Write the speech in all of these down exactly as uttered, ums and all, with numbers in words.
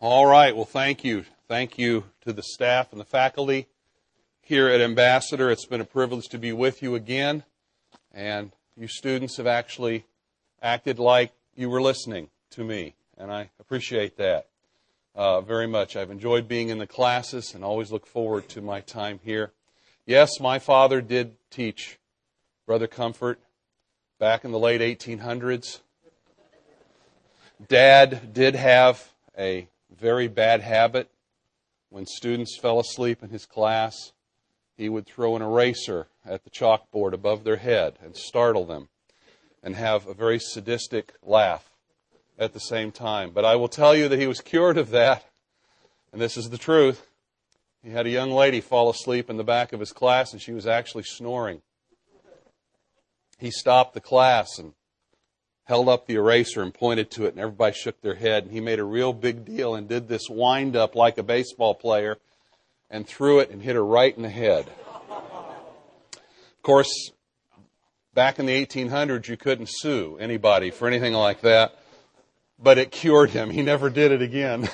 All right. Well, thank you. Thank you to the staff and the faculty here at Ambassador. It's been a privilege to be with you again. And you students have actually acted like you were listening to me. And I appreciate that uh, very much. I've enjoyed being in the classes and always look forward to my time here. Yes, my father did teach, Brother Comfort, back in the late eighteen hundreds. Dad did have a very bad habit. When students fell asleep in his class, he would throw an eraser at the chalkboard above their head and startle them and have a very sadistic laugh at the same time. But I will tell you that he was cured of that, and this is the truth. He had a young lady fall asleep in the back of his class, and she was actually snoring. He stopped the class and held up the eraser and pointed to it, and everybody shook their head. And he made a real big deal and did this wind-up like a baseball player and threw it and hit her right in the head. Of course, back in the eighteen hundreds, you couldn't sue anybody for anything like that, but it cured him. He never did it again.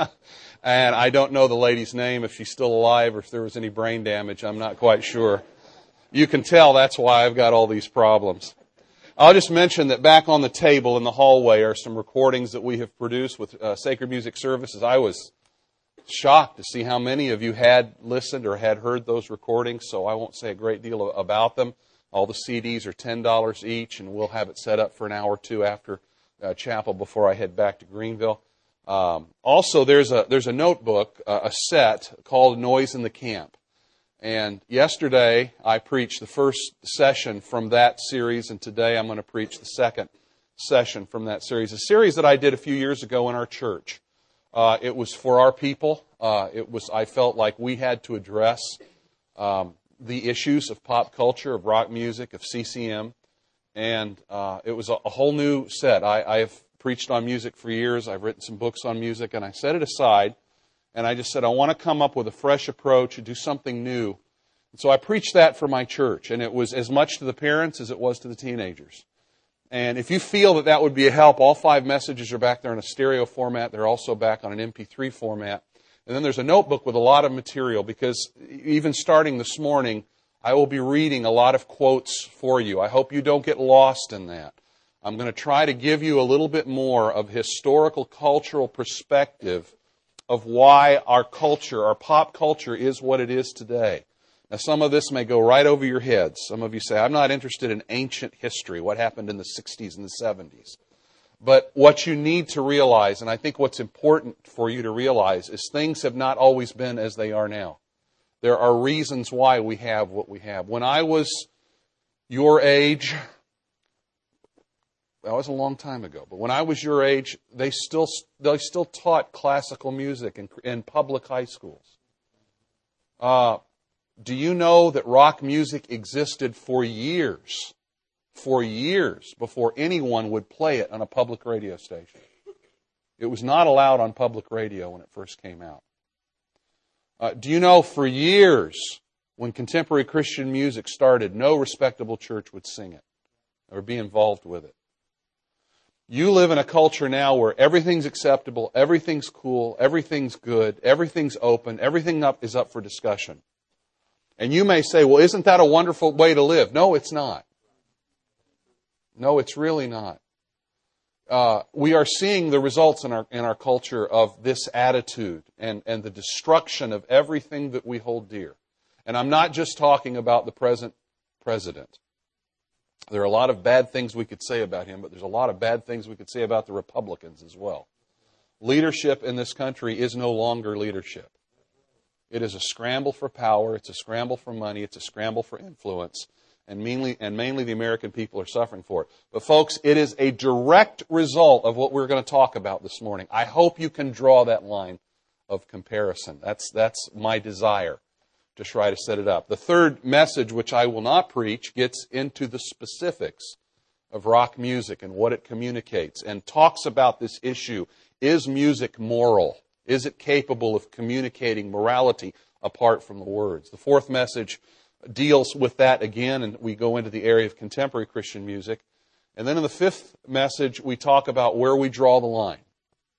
And I don't know the lady's name, if she's still alive or if there was any brain damage. I'm not quite sure. You can tell that's why I've got all these problems. I'll just mention that back on the table in the hallway are some recordings that we have produced with uh, Sacred Music Services. I was shocked to see how many of you had listened or had heard those recordings, so I won't say a great deal about them. All the C Ds are ten dollars each, and we'll have it set up for an hour or two after uh, chapel before I head back to Greenville. Um, also, there's a there's a notebook, uh, a set called Noise in the Camp. And yesterday, I preached the first session from that series, and today I'm going to preach the second session from that series. A series that I did a few years ago in our church. Uh, it was for our people. Uh, it was. I felt like we had to address um, the issues of pop culture, of rock music, of C C M, and uh, it was a, a whole new set. I, I have preached on music for years. I've written some books on music, and I set it aside. And I just said, I want to come up with a fresh approach and do something new. And so I preached that for my church, and it was as much to the parents as it was to the teenagers. And if you feel that that would be a help, all five messages are back there in a stereo format. They're also back on an M P three format. And then there's a notebook with a lot of material, because even starting this morning, I will be reading a lot of quotes for you. I hope you don't get lost in that. I'm going to try to give you a little bit more of historical, cultural perspective of why our culture, our pop culture, is what it is today. Now, some of this may go right over your heads. Some of you say, I'm not interested in ancient history, what happened in the sixties and the seventies. But what you need to realize, and I think what's important for you to realize, is things have not always been as they are now. There are reasons why we have what we have. When I was your age, that was a long time ago, but when I was your age, they still they still taught classical music in, in public high schools. Uh, do you know that rock music existed for years, for years before anyone would play it on a public radio station? It was not allowed on public radio when it first came out. Uh, do you know for years, when contemporary Christian music started, no respectable church would sing it or be involved with it? You live in a culture now where everything's acceptable, everything's cool, everything's good, everything's open, everything up is up for discussion. And you may say, well, isn't that a wonderful way to live? No, it's not. No, it's really not. Uh, we are seeing the results in our in our culture of this attitude and, and the destruction of everything that we hold dear. And I'm not just talking about the present president. There are a lot of bad things we could say about him, but there's a lot of bad things we could say about the Republicans as well. Leadership in this country is no longer leadership. It is a scramble for power, it's a scramble for money, it's a scramble for influence, and mainly, and mainly the American people are suffering for it. But folks, it is a direct result of what we're going to talk about this morning. I hope you can draw that line of comparison. That's, that's my desire, to try to set it up. The third message, which I will not preach, gets into the specifics of rock music and what it communicates, and talks about this issue. Is music moral? Is it capable of communicating morality apart from the words? The fourth message deals with that again, and we go into the area of contemporary Christian music. And then in the fifth message, we talk about where we draw the line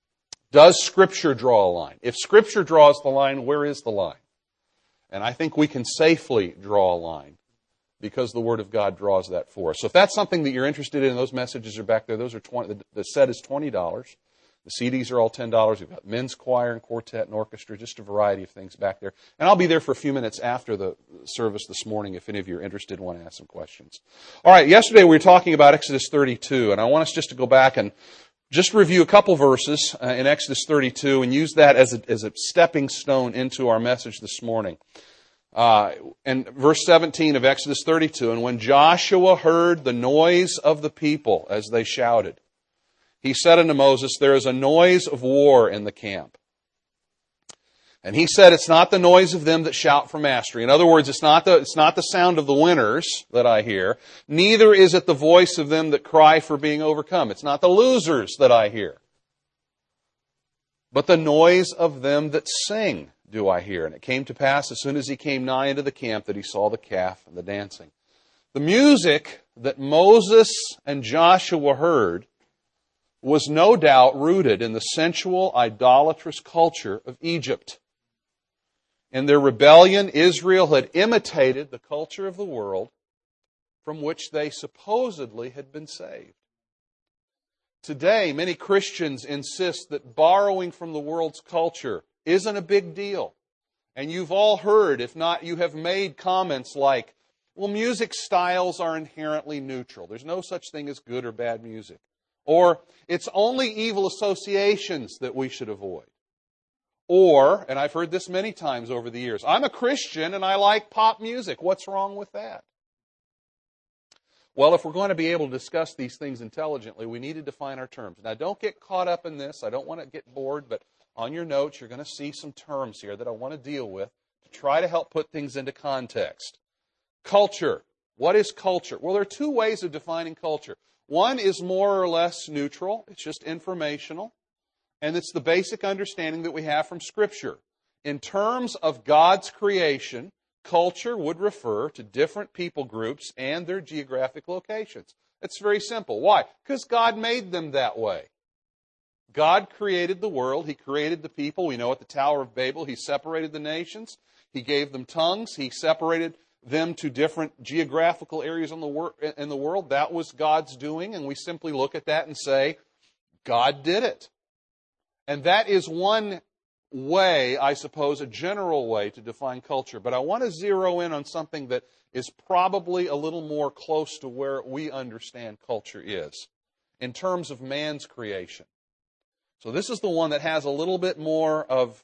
Does Scripture draw a line? If Scripture draws the line, where is the line? And I think we can safely draw a line because the Word of God draws that for us. So if that's something that you're interested in, those messages are back there. Those are twenty. The set is twenty dollars. The C Ds are all ten dollars. We've got men's choir and quartet and orchestra, just a variety of things back there. And I'll be there for a few minutes after the service this morning if any of you are interested and want to ask some questions. All right, yesterday we were talking about Exodus thirty-two, and I want us just to go back and just review a couple verses uh, in Exodus thirty-two and use that as a, as a stepping stone into our message this morning. Uh, and verse seventeen of Exodus thirty-two, and when Joshua heard the noise of the people as they shouted, he said unto Moses, there is a noise of war in the camp. And he said, it's not the noise of them that shout for mastery. In other words, it's not the, it's not the sound of the winners that I hear. Neither is it the voice of them that cry for being overcome. It's not the losers that I hear. But the noise of them that sing do I hear. And it came to pass, as soon as he came nigh into the camp, that he saw the calf and the dancing. The music that Moses and Joshua heard was no doubt rooted in the sensual, idolatrous culture of Egypt. In their rebellion, Israel had imitated the culture of the world from which they supposedly had been saved. Today, many Christians insist that borrowing from the world's culture isn't a big deal. And you've all heard, if not, you have made comments like, well, music styles are inherently neutral. There's no such thing as good or bad music. Or, it's only evil associations that we should avoid. Or, and I've heard this many times over the years, I'm a Christian and I like pop music. What's wrong with that? Well, if we're going to be able to discuss these things intelligently, we need to define our terms. Now, don't get caught up in this. I don't want to get bored, but on your notes, you're going to see some terms here that I want to deal with to try to help put things into context. Culture. What is culture? Well, there are two ways of defining culture. One is more or less neutral. It's just informational. And it's the basic understanding that we have from Scripture. In terms of God's creation, culture would refer to different people groups and their geographic locations. It's very simple. Why? Because God made them that way. God created the world. He created the people. We know at the Tower of Babel, He separated the nations. He gave them tongues. He separated them to different geographical areas in the, wor- in the world. That was God's doing, and we simply look at that and say, God did it. And that is one way, I suppose, a general way to define culture. But I want to zero in on something that is probably a little more close to where we understand culture is, in terms of man's creation. So this is the one that has a little bit more of,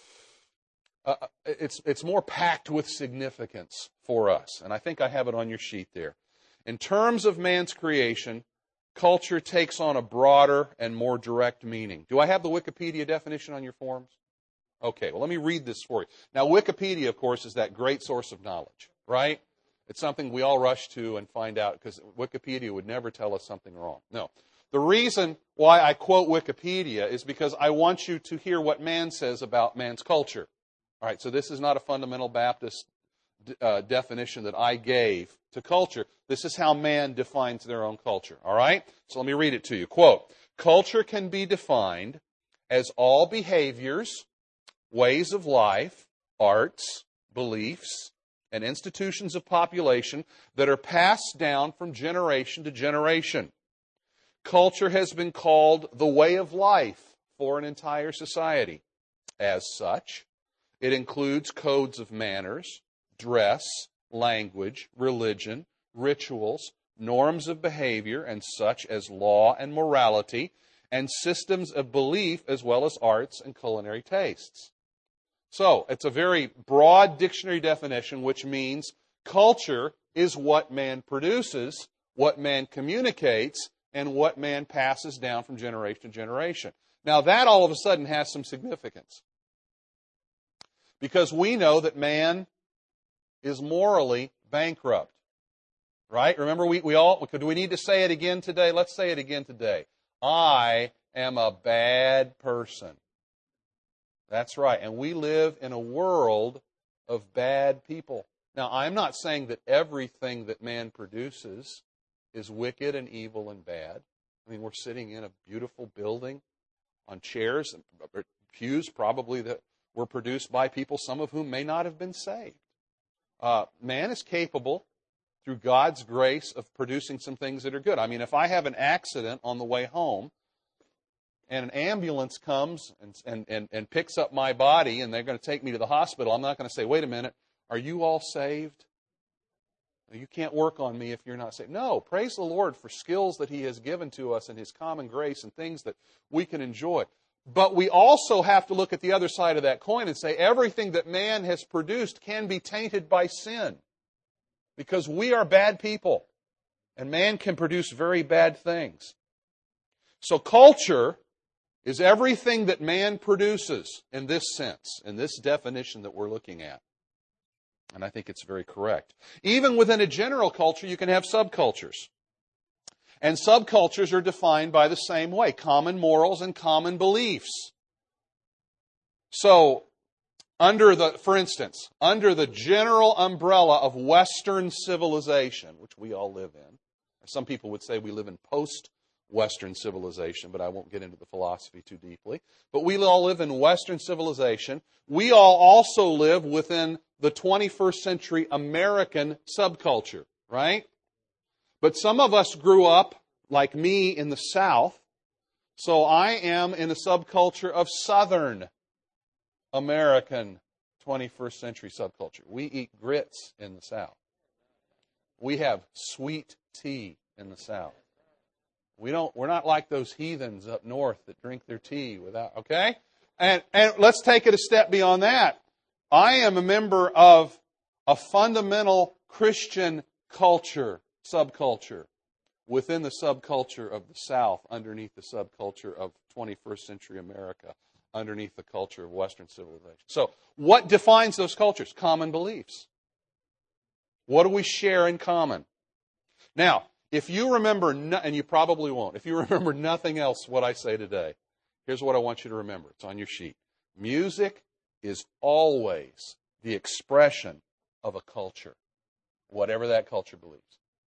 uh, it's, it's more packed with significance for us. And I think I have it on your sheet there. In terms of man's creation, culture takes on a broader and more direct meaning. Do I have the Wikipedia definition on your forms? Okay, well, let me read this for you. Now, Wikipedia, of course, is that great source of knowledge, right? It's something we all rush to and find out because Wikipedia would never tell us something wrong. No. The reason why I quote Wikipedia is because I want you to hear what man says about man's culture. All right, so this is not a fundamental Baptist uh, definition that I gave to culture. This is how man defines their own culture. All right? So let me read it to you. Quote, culture can be defined as all behaviors, ways of life, arts, beliefs, and institutions of population that are passed down from generation to generation. Culture has been called the way of life for an entire society. As such, it includes codes of manners, dress, language, religion, rituals, norms of behavior, and such as law and morality, and systems of belief as well as arts and culinary tastes. So, it's a very broad dictionary definition, which means culture is what man produces, what man communicates, and what man passes down from generation to generation. Now, that all of a sudden has some significance. Because we know that man is morally bankrupt. Right? Remember, we, we all, do we need to say it again today? Let's say it again today. I am a bad person. That's right. And we live in a world of bad people. Now, I'm not saying that everything that man produces is wicked and evil and bad. I mean, we're sitting in a beautiful building on chairs, pews probably that were produced by people, some of whom may not have been saved. Uh, man is capable, through God's grace, of producing some things that are good. I mean, if I have an accident on the way home, and an ambulance comes and, and, and, and picks up my body, and they're going to take me to the hospital, I'm not going to say, wait a minute, are you all saved? You can't work on me if you're not saved. No, praise the Lord for skills that He has given to us in His common grace and things that we can enjoy. But we also have to look at the other side of that coin and say everything that man has produced can be tainted by sin. Because we are bad people, and man can produce very bad things. So culture is everything that man produces in this sense, in this definition that we're looking at. And I think it's very correct. Even within a general culture, you can have subcultures. And subcultures are defined by the same way, common morals and common beliefs. So, under the, for instance, under the general umbrella of Western civilization, which we all live in, some people would say we live in post-Western civilization, but I won't get into the philosophy too deeply. But we all live in Western civilization. We all also live within the twenty-first century American subculture, right? But some of us grew up, like me, in the South, so I am in a subculture of Southern American twenty-first century subculture. We eat grits in the South. We have sweet tea in the South. We don't, we're not like those heathens up north that drink their tea without, okay? And, and let's take it a step beyond that. I am a member of a fundamental Christian culture, subculture, within the subculture of the South, underneath the subculture of twenty-first century America, underneath the culture of Western civilization. So, what defines those cultures? Common beliefs. What do we share in common? Now, if you remember, no, and you probably won't, if you remember nothing else what I say today, here's what I want you to remember. It's on your sheet. Music is always the expression of a culture, whatever that culture believes.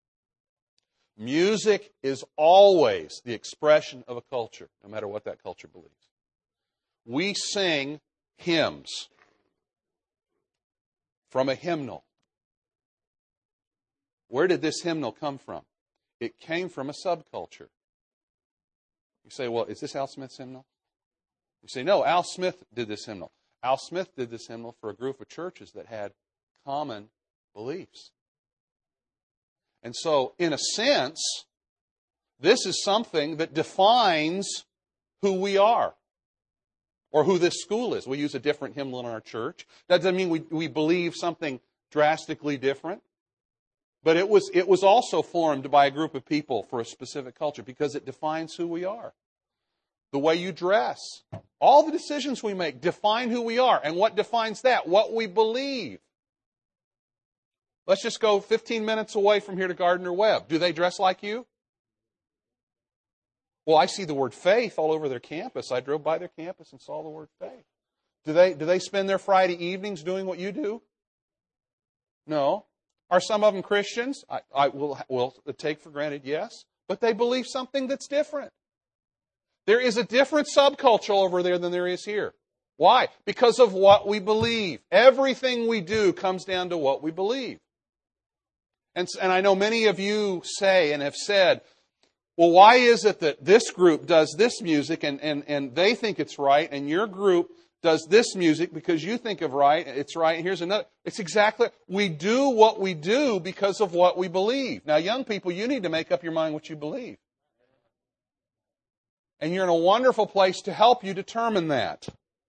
Music is always the expression of a culture, no matter what that culture believes. We sing hymns from a hymnal. Where did this hymnal come from? It came from a subculture. You say, well, is this Al Smith's hymnal? You say, no, Al Smith did this hymnal. Al Smith did this hymnal for a group of churches that had common beliefs. And so, in a sense, this is something that defines who we are, or who this school is. We use a different hymnal in our church. That doesn't mean we, we believe something drastically different. But it was, it was also formed by a group of people for a specific culture because it defines who we are. The way you dress, all the decisions we make define who we are. And what defines that? What we believe. Let's just go fifteen minutes away from here to Gardner Webb. Do they dress like you? Well, I see the word faith all over their campus. I drove by their campus and saw the word faith. Do they, do they spend their Friday evenings doing what you do? No. Are some of them Christians? I, I will, will take for granted, yes. But they believe something that's different. There is a different subculture over there than there is here. Why? Because of what we believe. Everything we do comes down to what we believe. And, and I know many of you say and have said, well, why is it that this group does this music and, and, and they think it's right, and your group does this music because you think of right, it's right, and here's another. It's exactly, we do what we do because of what we believe. Now, young people, you need to make up your mind what you believe. And you're in a wonderful place to help you determine that.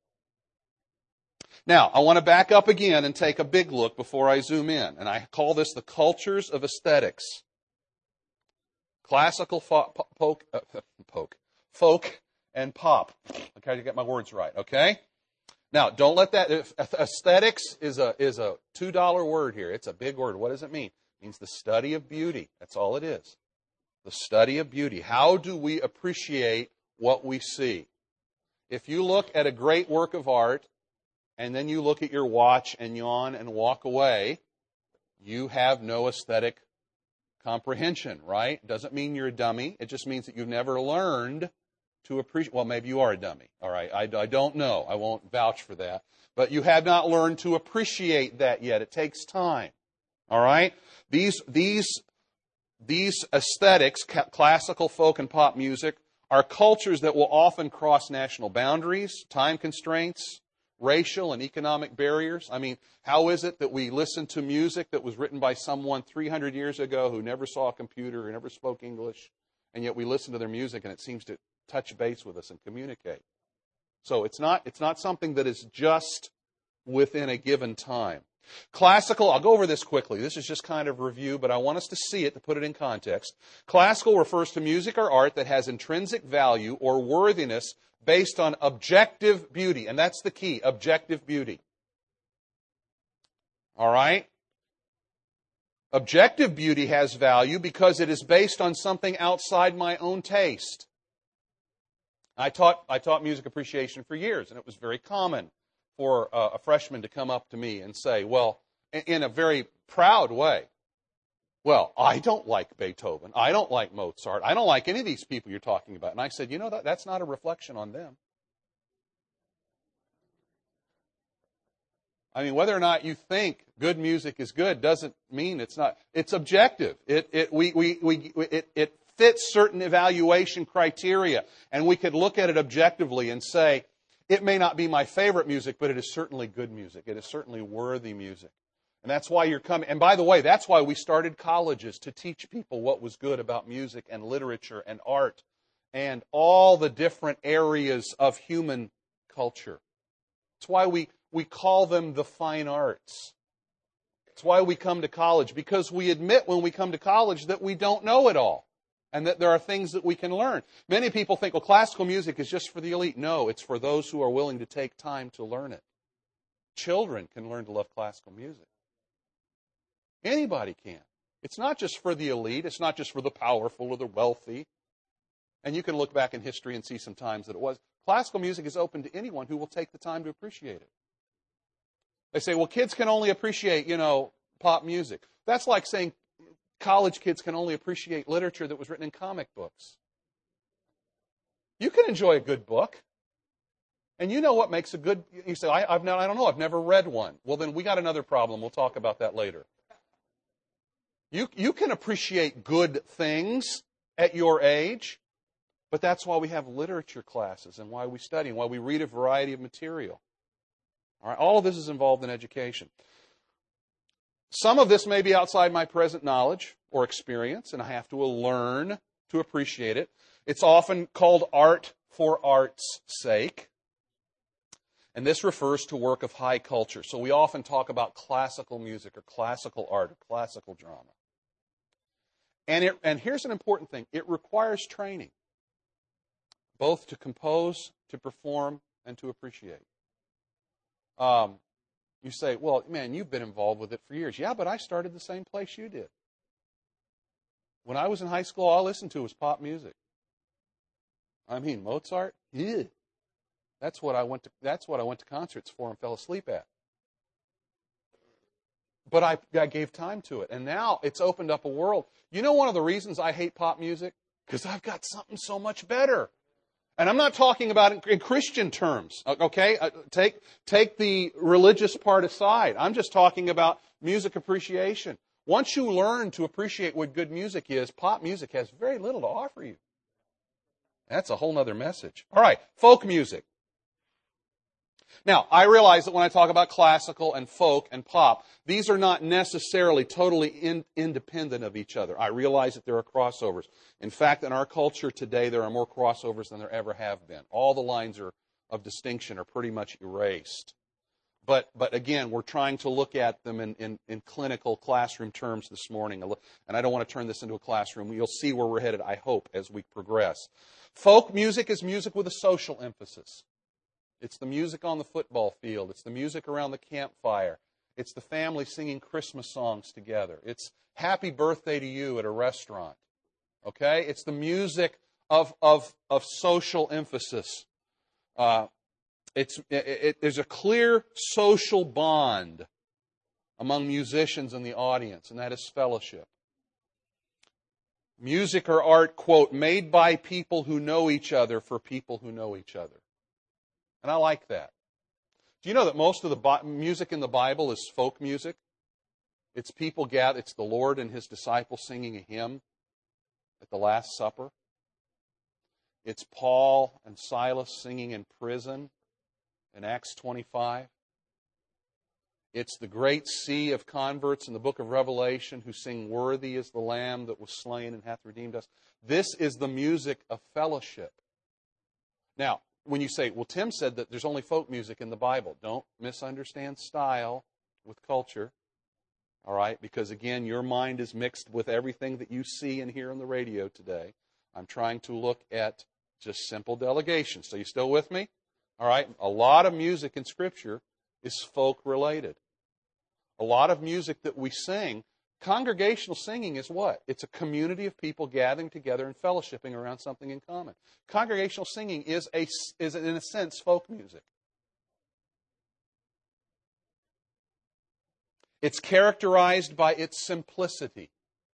Now, I want to back up again and take a big look before I zoom in. And I call this the cultures of aesthetics. Classical fo- po- folk, uh, folk, folk and pop. I try to get my words right, okay? Now, don't let that, aesthetics is a, is a two dollar word here. It's a big word. What does it mean? It means the study of beauty. That's all it is. The study of beauty. How do we appreciate what we see? If you look at a great work of art, and then you look at your watch and yawn and walk away, you have no aesthetic comprehension, right? Doesn't mean you're a dummy. It just means that you've never learned to appreciate, well, maybe you are a dummy, all right? I, I don't know. I won't vouch for that. But you have not learned to appreciate that yet. It takes time, all right? These, these, these aesthetics, classical, folk, and pop music, are cultures that will often cross national boundaries, time constraints, racial and economic barriers. I mean, how is it that we listen to music that was written by someone three hundred years ago who never saw a computer, who never spoke English, and yet we listen to their music and it seems to touch base with us and communicate? So it's not, it's not something that is just within a given time. Classical, I'll go over this quickly. This is just kind of review, but I want us to see it to put it in context. Classical refers to music or art that has intrinsic value or worthiness based on objective beauty. And that's the key, objective beauty. All right? Objective beauty has value because it is based on something outside my own taste. I taught, I taught music appreciation for years, and it was very common for uh, a freshman to come up to me and say, well, in a very proud way, well, I don't like Beethoven. I don't like Mozart. I don't like any of these people you're talking about. And I said, you know, that, that's not a reflection on them. I mean, whether or not you think good music is good doesn't mean it's not. It's objective. It, it, we, we, we, it, it fits certain evaluation criteria. And we could look at it objectively and say, it may not be my favorite music, but it is certainly good music. It is certainly worthy music. And that's why you're coming. And by the way, that's why we started colleges, to teach people what was good about music and literature and art and all the different areas of human culture. That's why we, we call them the fine arts. It's why we come to college, because we admit when we come to college that we don't know it all. And that there are things that we can learn. Many people think, well, classical music is just for the elite. No, it's for those who are willing to take time to learn it. Children can learn to love classical music. Anybody can. It's not just for the elite. It's not just for the powerful or the wealthy. And you can look back in history and see some times that it was. Classical music is open to anyone who will take the time to appreciate it. They say, well, kids can only appreciate, you know, pop music. That's like saying college kids can only appreciate literature that was written in comic books. You can enjoy a good book. And you know what makes a good... You say, I, I've not, I don't know, I've never read one. Well, then we got another problem. We'll talk about that later. You, you can appreciate good things at your age, but that's why we have literature classes and why we study and why we read a variety of material. All right, all of this is involved in education. Some of this may be outside my present knowledge or experience, and I have to learn to appreciate it. It's often called art for art's sake. And this refers to work of high culture. So we often talk about classical music or classical art or classical drama. And, it, and here's an important thing. It requires training, both to compose, to perform, and to appreciate. Um, You say, well, man, you've been involved with it for years. Yeah, but I started the same place you did. When I was in high school, all I listened to was pop music. I mean, Mozart? Yeah. That's what I went to, that's what I went to concerts for and fell asleep at. But I, I gave time to it. And now it's opened up a world. You know one of the reasons I hate pop music? Because I've got something so much better. And I'm not talking about it in Christian terms, okay? Take, take the religious part aside. I'm just talking about music appreciation. Once you learn to appreciate what good music is, pop music has very little to offer you. That's a whole other message. All right, folk music. Now, I realize that when I talk about classical and folk and pop, these are not necessarily totally in, independent of each other. I realize that there are crossovers. In fact, in our culture today, there are more crossovers than there ever have been. All the lines are, of distinction are pretty much erased. But, but again, we're trying to look at them in, in, in clinical classroom terms this morning. And I don't want to turn this into a classroom. You'll see where we're headed, I hope, as we progress. Folk music is music with a social emphasis. It's the music on the football field. It's the music around the campfire. It's the family singing Christmas songs together. It's happy birthday to you at a restaurant. Okay? It's the music of, of, of social emphasis. Uh, it's, it, it, there's a clear social bond among musicians and the audience, and that is fellowship. Music or art, quote, made by people who know each other for people who know each other. And I like that. Do you know that most of the Bi- music in the Bible is folk music? It's people gather, it's the Lord and His disciples singing a hymn at the Last Supper. It's Paul and Silas singing in prison in Acts twenty-five. It's the great sea of converts in the book of Revelation who sing, "Worthy is the Lamb that was slain and hath redeemed us." This is the music of fellowship. Now, when you say, well, Tim said that there's only folk music in the Bible, don't misunderstand style with culture. All right? Because, again, your mind is mixed with everything that you see and hear on the radio today. I'm trying to look at just simple delegation. So you still with me? All right? A lot of music in Scripture is folk-related. A lot of music that we sing, congregational singing is what? It's a community of people gathering together and fellowshipping around something in common. Congregational singing is, a, is in a sense, folk music. It's characterized by its simplicity.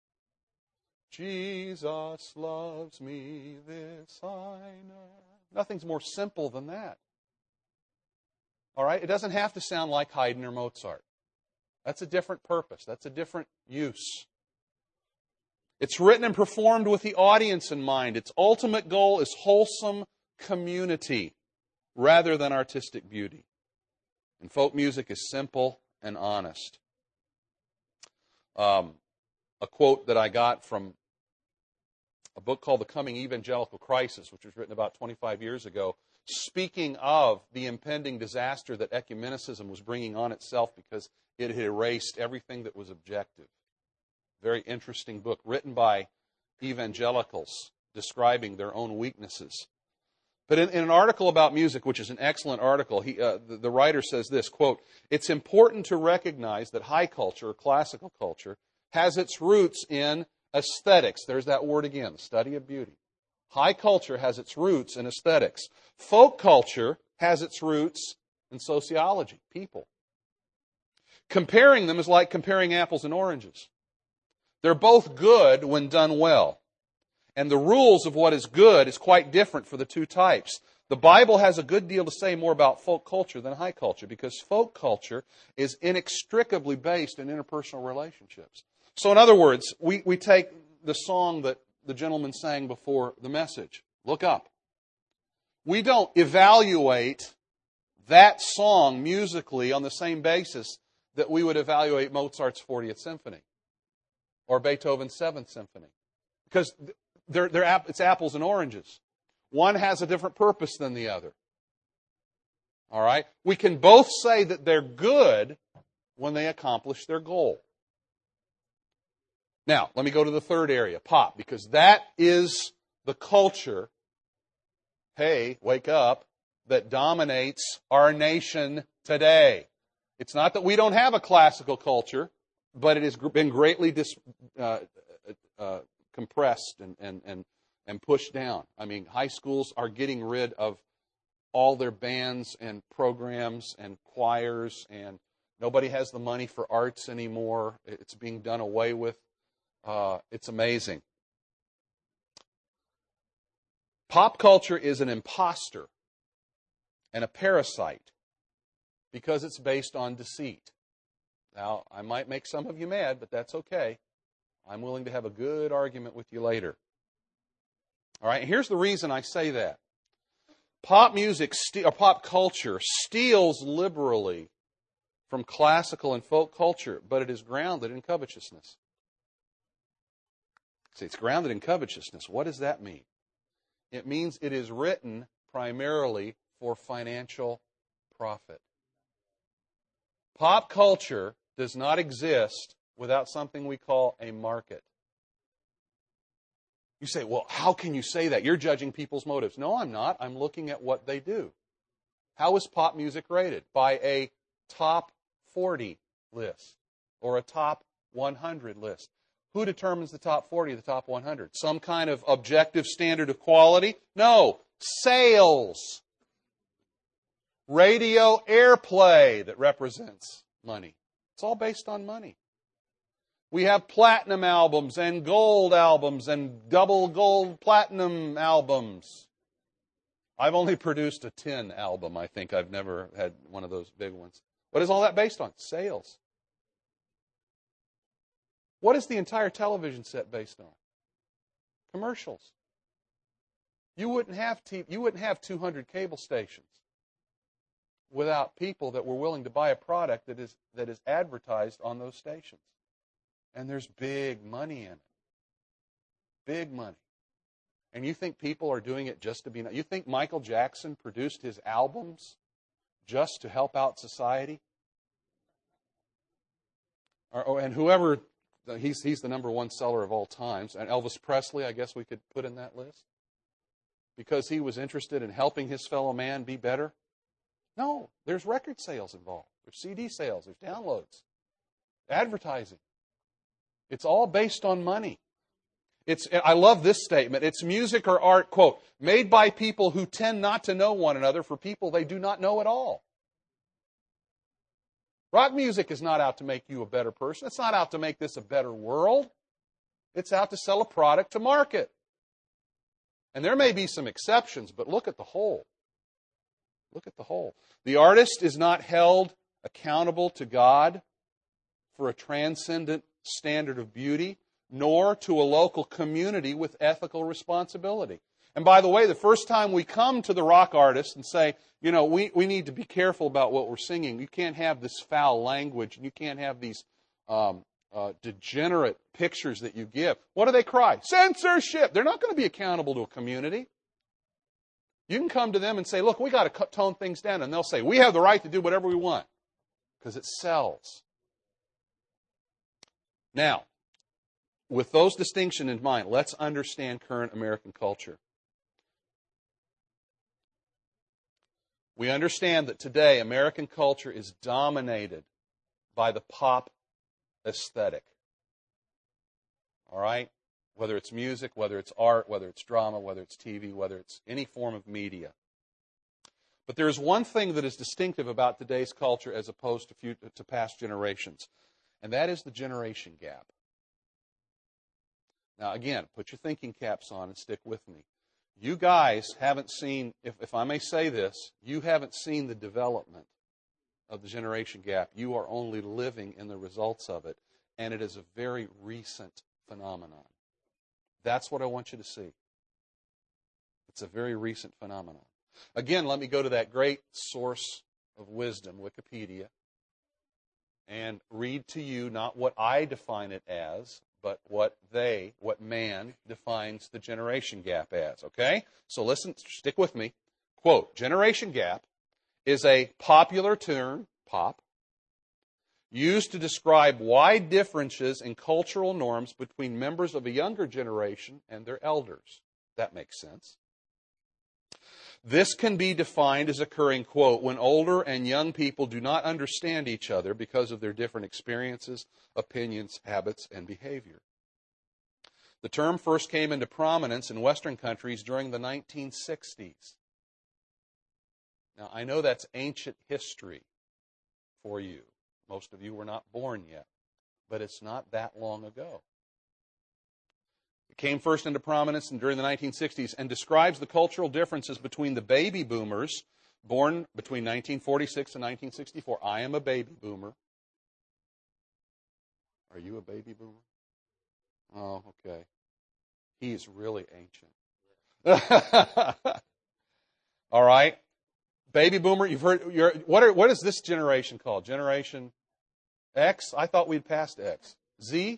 Jesus loves me, this I know. Nothing's more simple than that. All right? It doesn't have to sound like Haydn or Mozart. That's a different purpose. That's a different use. It's written and performed with the audience in mind. Its ultimate goal is wholesome community rather than artistic beauty. And folk music is simple and honest. Um, a quote that I got from a book called The Coming Evangelical Crisis, which was written about twenty-five years ago, speaking of the impending disaster that ecumenicism was bringing on itself because it had erased everything that was objective. Very interesting book written by evangelicals describing their own weaknesses. But in, in an article about music, which is an excellent article, he, uh, the, the writer says this, quote, "It's important to recognize that high culture, or classical culture, has its roots in aesthetics." There's that word again, the study of beauty. High culture has its roots in aesthetics. Folk culture has its roots in sociology, people. Comparing them is like comparing apples and oranges. They're both good when done well. And the rules of what is good is quite different for the two types. The Bible has a good deal to say more about folk culture than high culture because folk culture is inextricably based in interpersonal relationships. So in other words, we, we take the song that the gentleman sang before the message, "Look Up." We don't evaluate that song musically on the same basis that we would evaluate Mozart's fortieth Symphony or Beethoven's seventh Symphony. Because they're, they're, it's apples and oranges. One has a different purpose than the other. All right? We can both say that they're good when they accomplish their goal. Now, let me go to the third area, pop, because that is the culture, hey, wake up, that dominates our nation today. It's not that we don't have a classical culture, but it has been greatly dis, uh, uh, compressed and, and, and, and pushed down. I mean, high schools are getting rid of all their bands and programs and choirs, and nobody has the money for arts anymore. It's being done away with. Uh, it's amazing. Pop culture is an imposter and a parasite because it's based on deceit. Now, I might make some of you mad, but that's okay. I'm willing to have a good argument with you later. All right, here's the reason I say that. Pop music, or pop culture, steals liberally from classical and folk culture, but it is grounded in covetousness. See, it's grounded in covetousness. What does that mean? It means it is written primarily for financial profit. Pop culture does not exist without something we call a market. You say, well, how can you say that? You're judging people's motives. No, I'm not. I'm looking at what they do. How is pop music rated? By a top forty list or a top one hundred list. Who determines the top forty, the top one hundred? Some kind of objective standard of quality? No. Sales. Radio airplay that represents money. It's all based on money. We have platinum albums and gold albums and double gold platinum albums. I've only produced a tin album, I think. I've never had one of those big ones. What is all that based on? Sales. What is the entire television set based on? Commercials. You wouldn't have t- you wouldn't have two hundred cable stations without people that were willing to buy a product that is that is advertised on those stations. And there's big money in it. Big money. And you think people are doing it just to be... You think Michael Jackson produced his albums just to help out society? Or, and whoever... He's, he's the number one seller of all times. And Elvis Presley, I guess we could put in that list. Because he was interested in helping his fellow man be better? No. There's record sales involved. There's C D sales. There's downloads. Advertising. It's all based on money. It's, I love this statement. It's music or art, quote, made by people who tend not to know one another for people they do not know at all. Rock music is not out to make you a better person. It's not out to make this a better world. It's out to sell a product to market. And there may be some exceptions, but look at the whole. Look at the whole. The artist is not held accountable to God for a transcendent standard of beauty, nor to a local community with ethical responsibility. And by the way, the first time we come to the rock artist and say, you know, we, we need to be careful about what we're singing. You can't have this foul language, and you can't have these um, uh, degenerate pictures that you give. What do they cry? Censorship! They're not going to be accountable to a community. You can come to them and say, look, we got to tone things down. And they'll say, we have the right to do whatever we want because it sells. Now, with those distinctions in mind, let's understand current American culture. We understand that today American culture is dominated by the pop aesthetic. All right? Whether it's music, whether it's art, whether it's drama, whether it's T V, whether it's any form of media. But there is one thing that is distinctive about today's culture as opposed to, few, to past generations, and that is the generation gap. Now, again, put your thinking caps on and stick with me. You guys haven't seen, if, if I may say this, you haven't seen the development of the generation gap. You are only living in the results of it, and it is a very recent phenomenon. That's what I want you to see. It's a very recent phenomenon. Again, let me go to that great source of wisdom, Wikipedia, and read to you not what I define it as, but what they, what man defines the generation gap as, okay? So listen, stick with me. Quote, generation gap is a popular term, pop, used to describe wide differences in cultural norms between members of a younger generation and their elders. That makes sense. This can be defined as occurring, quote, when older and young people do not understand each other because of their different experiences, opinions, habits, and behavior. The term first came into prominence in Western countries during the nineteen sixties. Now, I know that's ancient history for you. Most of you were not born yet, but it's not that long ago. It came first into prominence during the nineteen sixties and describes the cultural differences between the baby boomers born between nineteen forty-six and nineteen sixty-four. I am a baby boomer. Are you a baby boomer? Oh, okay. He's really ancient. All right. Baby boomer, you've heard, you're, what, are, what is this generation called? Generation X? I thought we'd passed X. Z?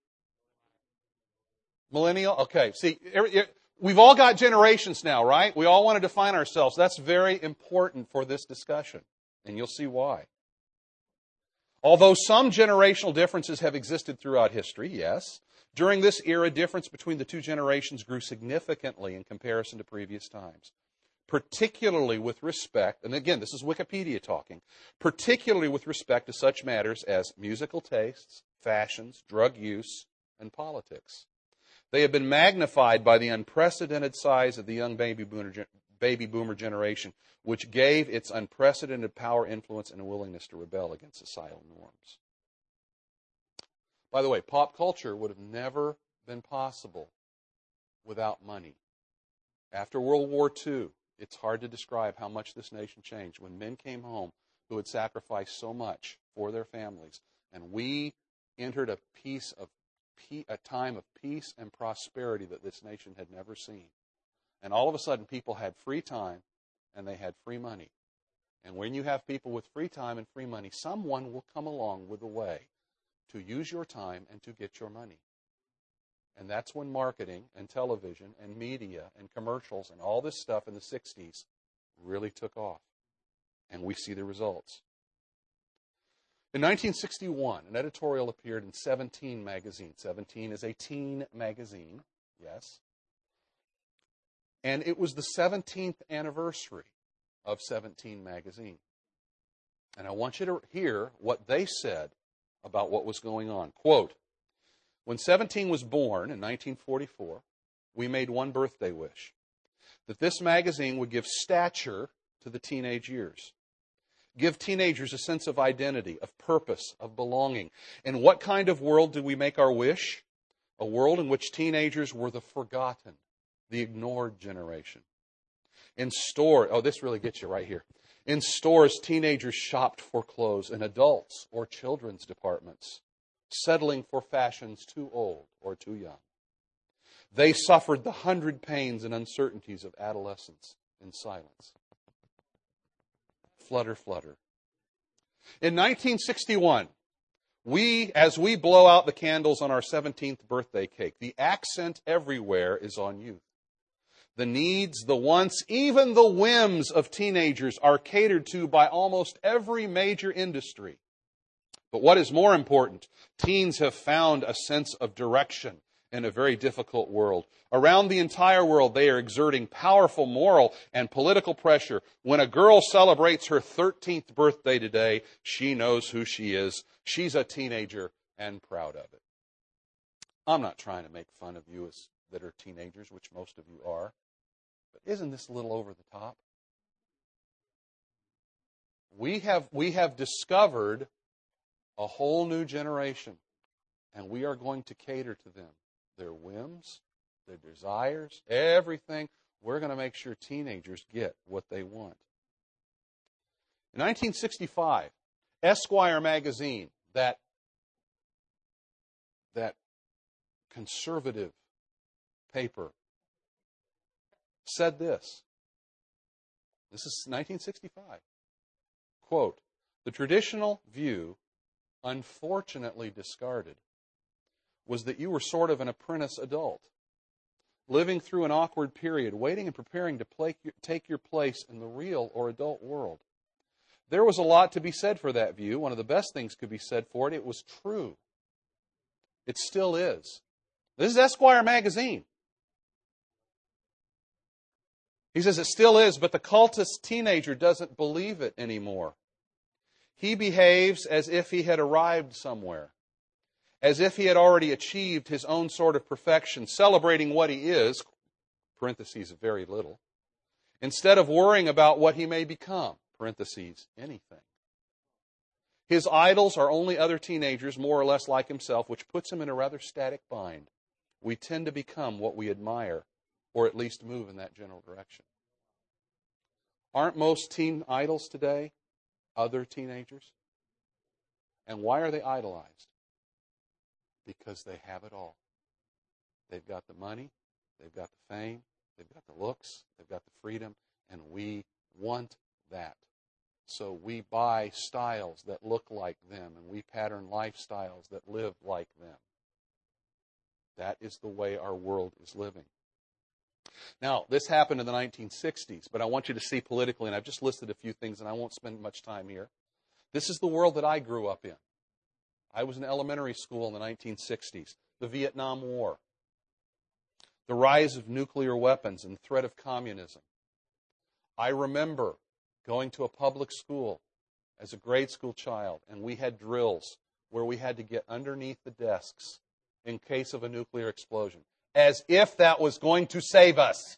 Millennial? Okay. See, every, we've all got generations now, right? We all want to define ourselves. That's very important for this discussion, and you'll see why. Although some generational differences have existed throughout history, yes, during this era, difference between the two generations grew significantly in comparison to previous times. Particularly with respect, and again, this is Wikipedia talking, particularly with respect to such matters as musical tastes, fashions, drug use, and politics. They have been magnified by the unprecedented size of the young baby boomer, baby boomer generation, which gave its unprecedented power, influence, and a willingness to rebel against societal norms. By the way, pop culture would have never been possible without money. After World War Two, it's hard to describe how much this nation changed when men came home who had sacrificed so much for their families, and we entered a piece of a time of peace and prosperity that this nation had never seen. And all of a sudden, people had free time and they had free money. And when you have people with free time and free money, someone will come along with a way to use your time and to get your money. And that's when marketing and television and media and commercials and all this stuff in the sixties really took off. And we see the results. In nineteen sixty-one, an editorial appeared in Seventeen magazine. Seventeen is a teen magazine, yes. And it was the seventeenth anniversary of Seventeen magazine. And I want you to hear what they said about what was going on. Quote, when Seventeen was born in nineteen forty-four, we made one birthday wish, that this magazine would give stature to the teenage years. Give teenagers a sense of identity, of purpose, of belonging. And what kind of world did we make our wish? A world in which teenagers were the forgotten, the ignored generation. In store, oh, this really gets you right here. In stores, teenagers shopped for clothes in adults or children's departments, settling for fashions too old or too young. They suffered the hundred pains and uncertainties of adolescence in silence. Flutter, flutter. In nineteen sixty-one, we, as we blow out the candles on our seventeenth birthday cake, the accent everywhere is on youth. The needs, the wants, even the whims of teenagers are catered to by almost every major industry. But what is more important, teens have found a sense of direction in a very difficult world. Around the entire world, they are exerting powerful moral and political pressure. When a girl celebrates her thirteenth birthday today, she knows who she is. She's a teenager and proud of it. I'm not trying to make fun of you as, that are teenagers, which most of you are. But isn't this a little over the top? We have, we have discovered a whole new generation, and we are going to cater to them. Their whims, their desires, everything. We're going to make sure teenagers get what they want. In nineteen sixty-five, Esquire magazine, that, that conservative paper, said this. This is nineteen sixty-five. Quote, the traditional view, unfortunately discarded, was that you were sort of an apprentice adult, living through an awkward period, waiting and preparing to play, take your place in the real or adult world. There was a lot to be said for that view. One of the best things could be said for it. It was true. It still is. This is Esquire magazine. He says it still is, but the cultist teenager doesn't believe it anymore. He behaves as if he had arrived somewhere, as if he had already achieved his own sort of perfection, celebrating what he is, parentheses, very little, instead of worrying about what he may become, parentheses, anything. His idols are only other teenagers, more or less like himself, which puts him in a rather static bind. We tend to become what we admire, or at least move in that general direction. Aren't most teen idols today other teenagers? And why are they idolized? Because they have it all. They've got the money, they've got the fame, they've got the looks, they've got the freedom, and we want that. So we buy styles that look like them, and we pattern lifestyles that live like them. That is the way our world is living. Now, this happened in the nineteen sixties, but I want you to see politically, and I've just listed a few things, and I won't spend much time here. This is the world that I grew up in. I was in elementary school in the nineteen sixties. The Vietnam War. The rise of nuclear weapons and the threat of communism. I remember going to a public school as a grade school child, and we had drills where we had to get underneath the desks in case of a nuclear explosion, as if that was going to save us.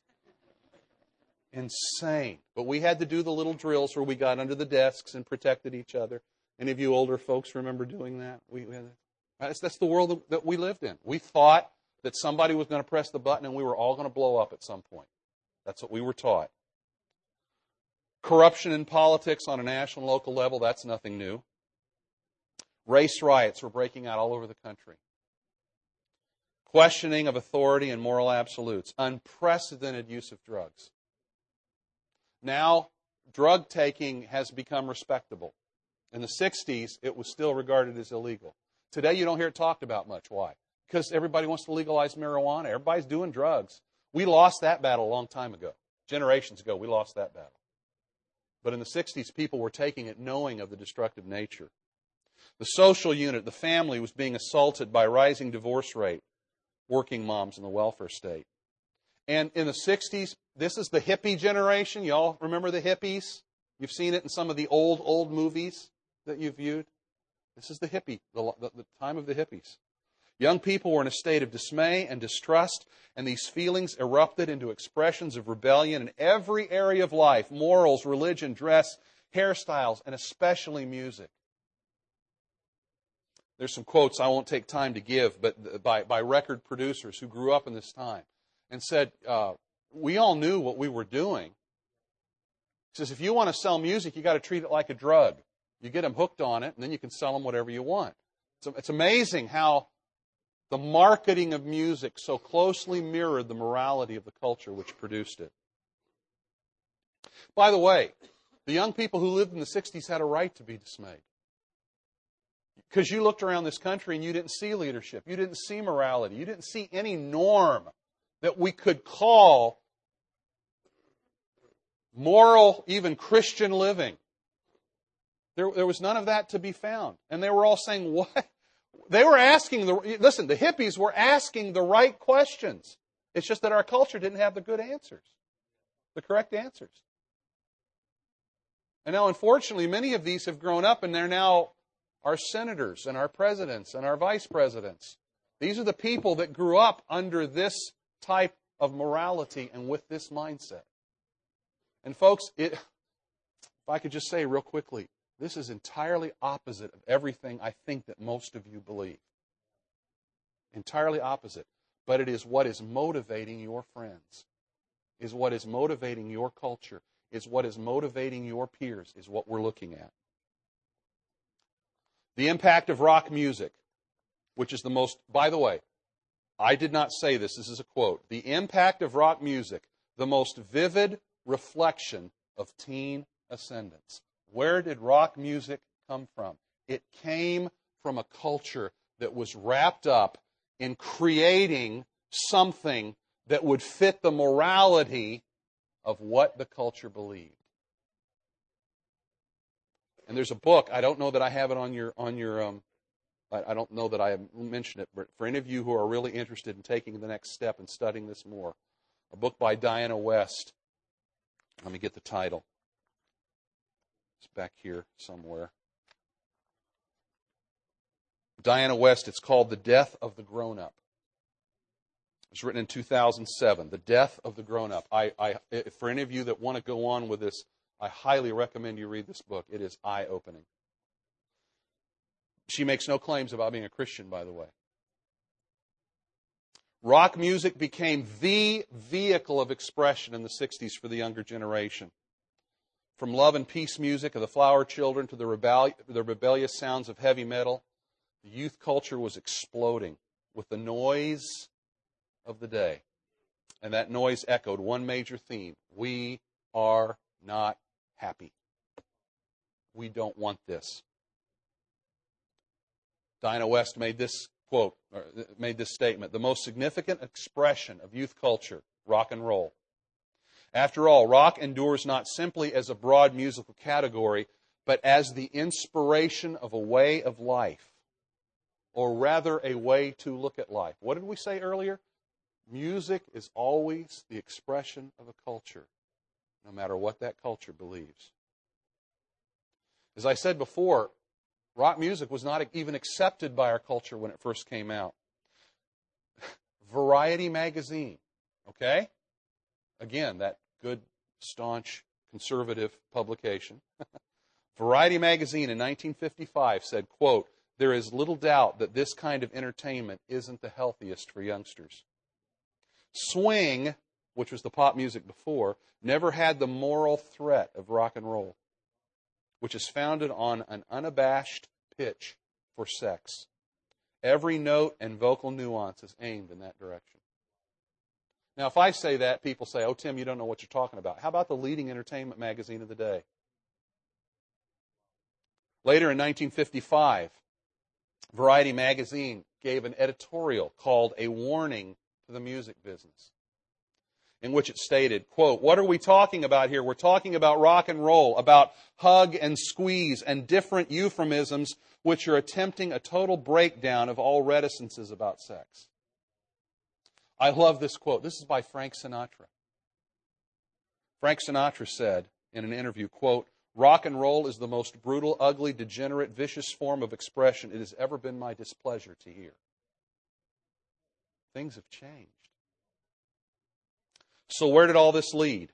Insane. But we had to do the little drills where we got under the desks and protected each other. Any of you older folks remember doing that? We, we had, That's, that's the world that we lived in. We thought that somebody was going to press the button and we were all going to blow up at some point. That's what we were taught. Corruption in politics on a national and local level, that's nothing new. Race riots were breaking out all over the country. Questioning of authority and moral absolutes. Unprecedented use of drugs. Now, drug taking has become respectable. In the sixties, it was still regarded as illegal. Today, you don't hear it talked about much. Why? Because everybody wants to legalize marijuana. Everybody's doing drugs. We lost that battle a long time ago. Generations ago, we lost that battle. But in the sixties, people were taking it knowing of the destructive nature. The social unit, the family, was being assaulted by rising divorce rate, working moms in the welfare state. And in the sixties, this is the hippie generation. You all remember the hippies? You've seen it in some of the old, old movies that you've viewed. This is the hippie, the, the, the time of the hippies. Young people were in a state of dismay and distrust, and these feelings erupted into expressions of rebellion in every area of life: morals, religion, dress, hairstyles, and especially music. There's some quotes I won't take time to give, but by, by record producers who grew up in this time and said, uh, we all knew what we were doing. He says, if you want to sell music, you got to treat it like a drug. You get them hooked on it, and then you can sell them whatever you want. It's, it's amazing how the marketing of music so closely mirrored the morality of the culture which produced it. By the way, the young people who lived in the sixties had a right to be dismayed. Because you looked around this country and you didn't see leadership. You didn't see morality. You didn't see any norm that we could call moral, even Christian living. There, there was none of that to be found. And they were all saying, what? They were asking, the listen, the hippies were asking the right questions. It's just that our culture didn't have the good answers, the correct answers. And now, unfortunately, many of these have grown up and they're now our senators and our presidents and our vice presidents. These are the people that grew up under this type of morality and with this mindset. And folks, it, if I could just say real quickly, this is entirely opposite of everything I think that most of you believe. Entirely opposite. But it is what is motivating your friends, is what is motivating your culture, is what is motivating your peers, is what we're looking at. The impact of rock music, which is the most, by the way, I did not say this, this is a quote. The impact of rock music, the most vivid reflection of teen ascendance. Where did rock music come from? It came from a culture that was wrapped up in creating something that would fit the morality of what the culture believed. And there's a book, I don't know that I have it on your, on your um, I, I don't know that I have mentioned it, but for any of you who are really interested in taking the next step and studying this more, a book by Diana West. Let me get the title. It's back here somewhere. Diana West, it's called The Death of the Grown-Up. It was written in two thousand seven, The Death of the Grown-Up. I, I, for any of you that want to go on with this, I highly recommend you read this book. It is eye-opening. She makes no claims about being a Christian, by the way. Rock music became the vehicle of expression in the sixties for the younger generation. From love and peace music of the Flower Children to the, rebelli- the rebellious sounds of heavy metal, the youth culture was exploding with the noise of the day. And that noise echoed one major theme. We are not happy. We don't want this. Diana West made this quote, or made this statement, the most significant expression of youth culture, rock and roll. After all, rock endures not simply as a broad musical category, but as the inspiration of a way of life, or rather a way to look at life. What did we say earlier? Music is always the expression of a culture, no matter what that culture believes. As I said before, rock music was not even accepted by our culture when it first came out. Variety magazine, okay? Again, that good, staunch, conservative publication. Variety magazine in nineteen fifty-five said, quote, there is little doubt that this kind of entertainment isn't the healthiest for youngsters. Swing, which was the pop music before, never had the moral threat of rock and roll, which is founded on an unabashed pitch for sex. Every note and vocal nuance is aimed in that direction. Now, if I say that, people say, oh, Tim, you don't know what you're talking about. How about the leading entertainment magazine of the day? Later in nineteen fifty-five, Variety magazine gave an editorial called A Warning to the Music Business, in which it stated, quote, what are we talking about here? We're talking about rock and roll, about hug and squeeze and different euphemisms which are attempting a total breakdown of all reticences about sex. I love this quote. This is by Frank Sinatra. Frank Sinatra said in an interview, quote, rock and roll is the most brutal, ugly, degenerate, vicious form of expression it has ever been my displeasure to hear. Things have changed. So where did all this lead?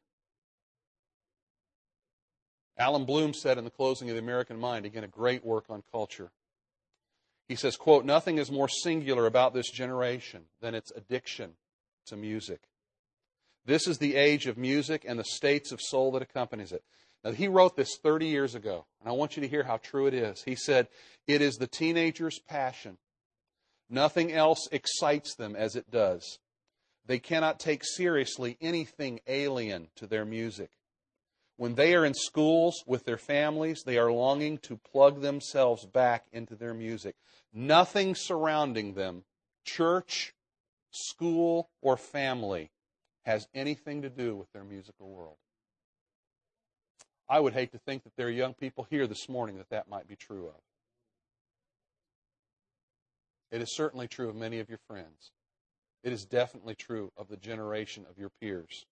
Alan Bloom said in the closing of The American Mind, again, a great work on culture. He says, quote, nothing is more singular about this generation than its addiction to music. This is the age of music and the states of soul that accompanies it. Now, he wrote this thirty years ago, and I want you to hear how true it is. He said, it is the teenager's passion. Nothing else excites them as it does. They cannot take seriously anything alien to their music. When they are in schools with their families, they are longing to plug themselves back into their music. Nothing surrounding them, church, school, or family, has anything to do with their musical world. I would hate to think that there are young people here this morning that that might be true of. It is certainly true of many of your friends. It is definitely true of the generation of your peers.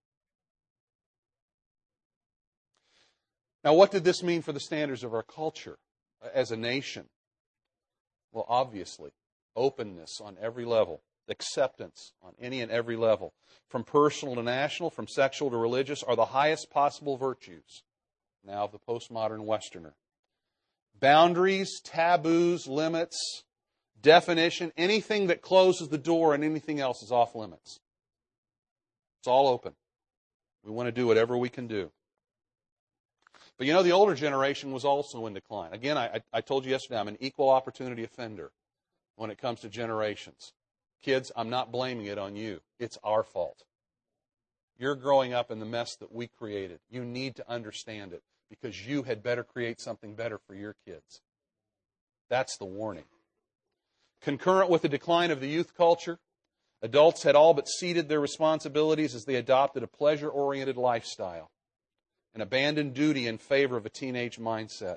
Now, what did this mean for the standards of our culture as a nation? Well, obviously, openness on every level, acceptance on any and every level, from personal to national, from sexual to religious, are the highest possible virtues now of the postmodern Westerner. Boundaries, taboos, limits, definition, anything that closes the door and anything else is off limits. It's all open. We want to do whatever we can do. But you know, the older generation was also in decline. Again, I, I told you yesterday, I'm an equal opportunity offender when it comes to generations. Kids, I'm not blaming it on you. It's our fault. You're growing up in the mess that we created. You need to understand it because you had better create something better for your kids. That's the warning. Concurrent with the decline of the youth culture, adults had all but ceded their responsibilities as they adopted a pleasure-oriented lifestyle and abandoned duty in favor of a teenage mindset.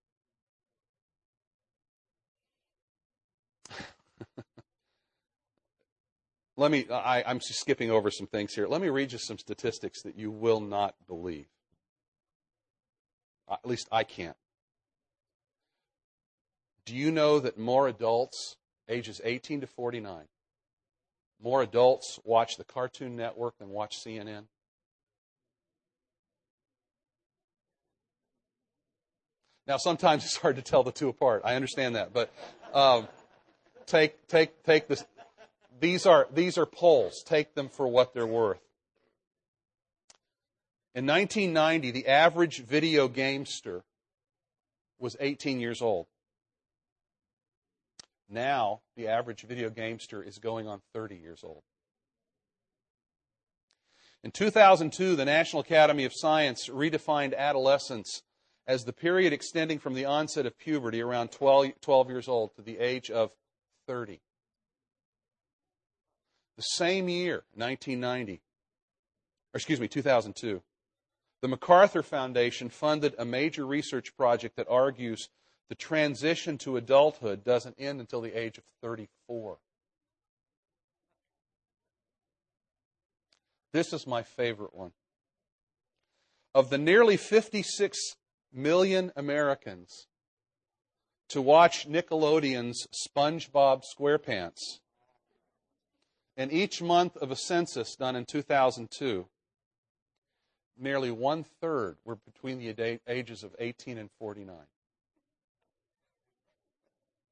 Let me, I, I'm skipping over some things here. Let me read you some statistics that you will not believe. At least I can't. Do you know that more adults, ages eighteen to forty-nine, more adults watch the Cartoon Network than watch C N N? Now, sometimes it's hard to tell the two apart. I understand that, but um, take take take this. These are these are polls. Take them for what they're worth. In nineteen ninety, the average video gamester was eighteen years old. Now, the average video gamester is going on thirty years old. In two thousand two, the National Academy of Science redefined adolescence as the period extending from the onset of puberty around twelve, twelve years old to the age of thirty. The same year, nineteen ninety, or excuse me, two thousand two, the MacArthur Foundation funded a major research project that argues the transition to adulthood doesn't end until the age of thirty-four. This is my favorite one. Of the nearly fifty-six million Americans to watch Nickelodeon's SpongeBob SquarePants, in each month of a census done in two thousand two, nearly one-third were between the ages of eighteen and forty-nine.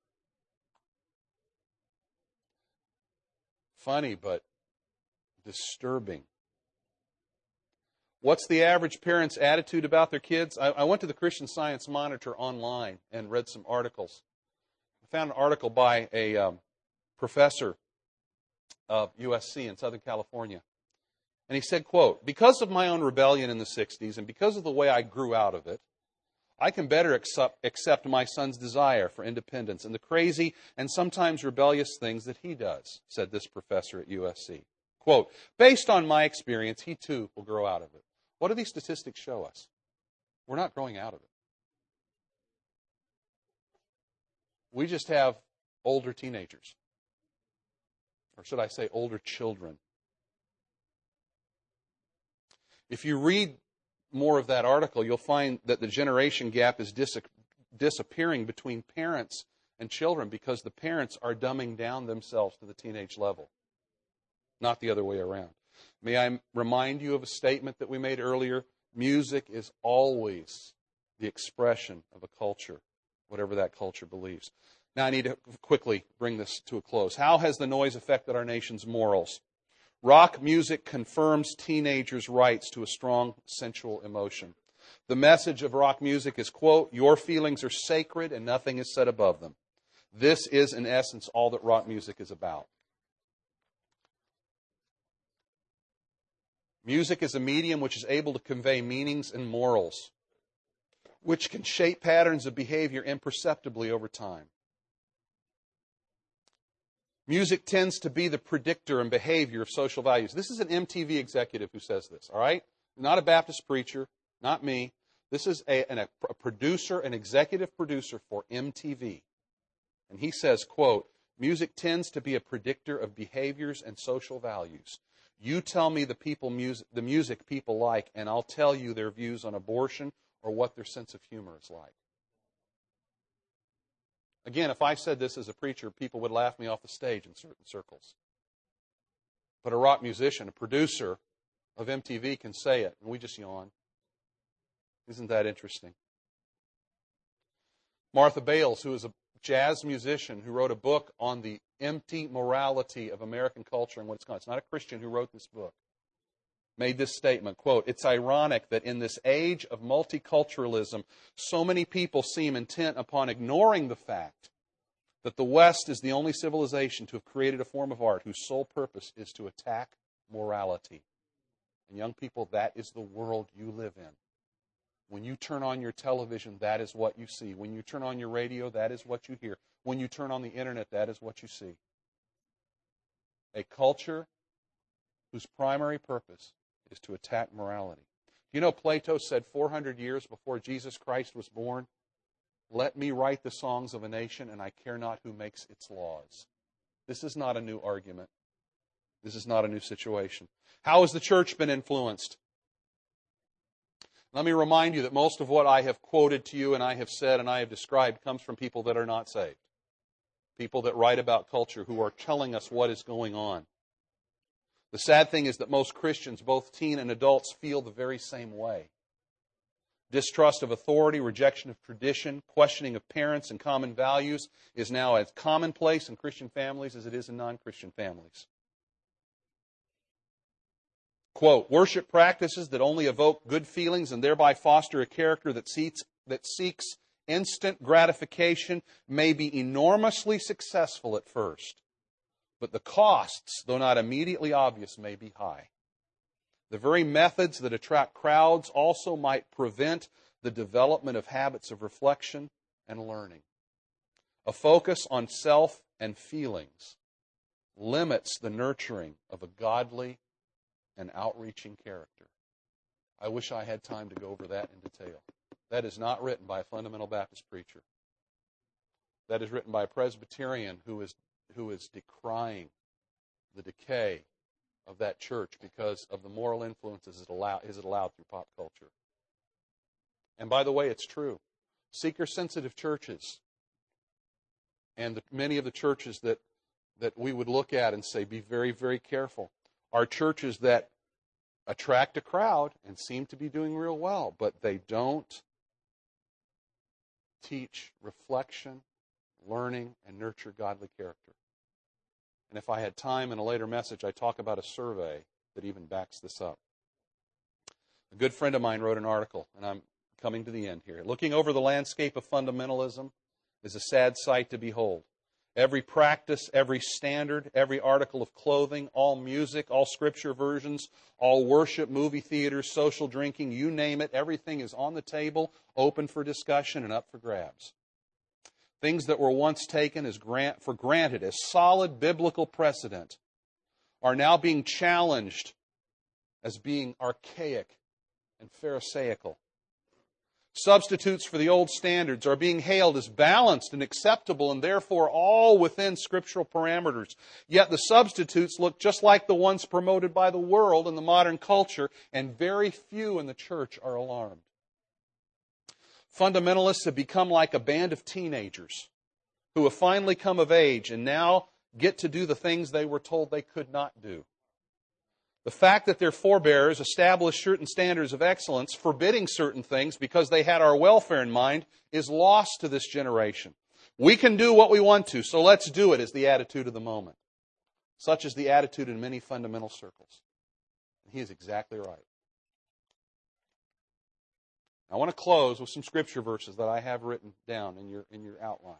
Funny, but disturbing. What's the average parent's attitude about their kids? I, I went to the Christian Science Monitor online and read some articles. I found an article by a um, professor of U S C in Southern California. And he said, quote, "Because of my own rebellion in the sixties and because of the way I grew out of it, I can better accept, accept my son's desire for independence and the crazy and sometimes rebellious things that he does," said this professor at U S C. Quote, "Based on my experience, he too will grow out of it." What do these statistics show us? We're not growing out of it. We just have older teenagers. Or should I say older children. If you read more of that article, you'll find that the generation gap is dis- disappearing between parents and children because the parents are dumbing down themselves to the teenage level, not the other way around. May I remind you of a statement that we made earlier? Music is always the expression of a culture, whatever that culture believes. Now I need to quickly bring this to a close. How has the noise affected our nation's morals? Rock music confirms teenagers' rights to a strong sensual emotion. The message of rock music is, quote, "Your feelings are sacred and nothing is set above them." This is, in essence, all that rock music is about. Music is a medium which is able to convey meanings and morals, which can shape patterns of behavior imperceptibly over time. Music tends to be the predictor and behavior of social values. This is an M T V executive who says this, all right? Not a Baptist preacher, not me. This is a, an, a producer, an executive producer for M T V. And he says, quote, "Music tends to be a predictor of behaviors and social values. You tell me the people music, the music people like, and I'll tell you their views on abortion or what their sense of humor is like." Again, if I said this as a preacher, people would laugh me off the stage in certain circles. But a rock musician, a producer of M T V can say it, and we just yawn. Isn't that interesting? Martha Bales, who is a jazz musician who wrote a book on the empty morality of American culture and what it's gone. It's not a Christian who wrote this book. Made this statement, quote, "It's ironic that in this age of multiculturalism, so many people seem intent upon ignoring the fact that the West is the only civilization to have created a form of art whose sole purpose is to attack morality." And young people, that is the world you live in. When you turn on your television, that is what you see. When you turn on your radio, that is what you hear. When you turn on the internet, that is what you see. A culture whose primary purpose is to attack morality. You know, Plato said four hundred years before Jesus Christ was born, "Let me write the songs of a nation, and I care not who makes its laws." This is not a new argument. This is not a new situation. How has the church been influenced? Let me remind you that most of what I have quoted to you and I have said and I have described comes from people that are not saved. People that write about culture who are telling us what is going on. The sad thing is that most Christians, both teen and adults, feel the very same way. Distrust of authority, rejection of tradition, questioning of parents and common values is now as commonplace in Christian families as it is in non-Christian families. Quote, "Worship practices that only evoke good feelings and thereby foster a character that seeks, that seeks instant gratification may be enormously successful at first, but the costs, though not immediately obvious, may be high. The very methods that attract crowds also might prevent the development of habits of reflection and learning. A focus on self and feelings limits the nurturing of a godly and outreaching character." I wish I had time to go over that in detail. That is not written by a fundamental Baptist preacher. That is written by a Presbyterian who is who is decrying the decay of that church because of the moral influences it allow, is it allowed through pop culture. And by the way, it's true. Seeker-sensitive churches and the, many of the churches that, that we would look at and say, be very, very careful, are churches that attract a crowd and seem to be doing real well, but they don't teach reflection, learning, and nurture godly character. And if I had time in a later message, I talk about a survey that even backs this up. A good friend of mine wrote an article, and I'm coming to the end here. Looking over the landscape of fundamentalism is a sad sight to behold. Every practice, every standard, every article of clothing, all music, all scripture versions, all worship, movie theaters, social drinking, you name it, everything is on the table, open for discussion and up for grabs. Things that were once taken as grant, for granted as solid biblical precedent are now being challenged as being archaic and pharisaical. Substitutes for the old standards are being hailed as balanced and acceptable and therefore all within scriptural parameters. Yet the substitutes look just like the ones promoted by the world and the modern culture, and very few in the church are alarmed. Fundamentalists have become like a band of teenagers who have finally come of age and now get to do the things they were told they could not do. The fact that their forebears established certain standards of excellence, forbidding certain things because they had our welfare in mind, is lost to this generation. We can do what we want to, so let's do it, is the attitude of the moment. Such is the attitude in many fundamental circles. And he is exactly right. I want to close with some scripture verses that I have written down in your, in your outline.